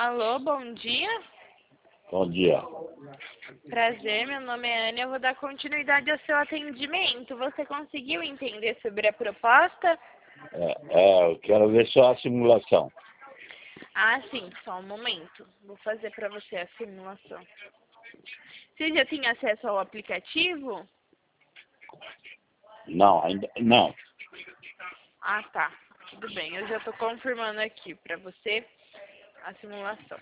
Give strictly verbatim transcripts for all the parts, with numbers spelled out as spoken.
Alô, bom dia. Bom dia. Prazer, meu nome é Ana. Eu vou dar continuidade ao seu atendimento. Você conseguiu entender sobre a proposta? É, é, eu quero ver só a simulação. Ah, sim, só um momento. Vou fazer para você a simulação. Você já tem acesso ao aplicativo? Não, ainda não. Ah, tá. Tudo bem. Eu já estou confirmando aqui para você a simulação.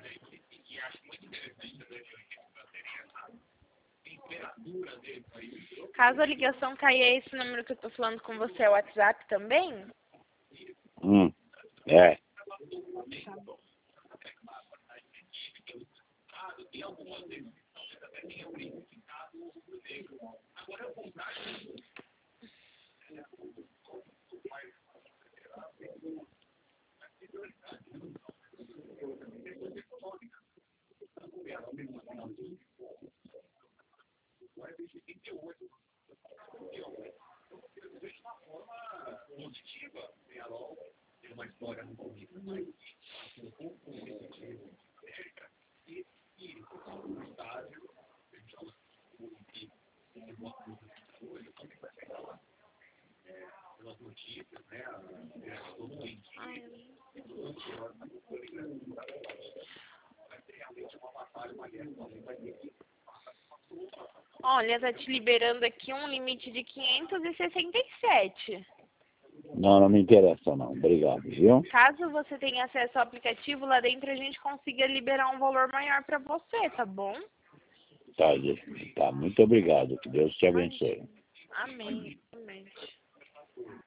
Caso a ligação caia, esse número que eu estou falando com você é o WhatsApp também? Hum, é. Tá bom. Olha, tá te liberando aqui um limite de quinhentos e sessenta e sete. Não, não me interessa não. Obrigado, viu? Caso você tenha acesso ao aplicativo, lá dentro a gente consiga liberar um valor maior para você, tá bom? Tá, gente. Tá, muito obrigado. Que Deus te abençoe. Amém. Amém.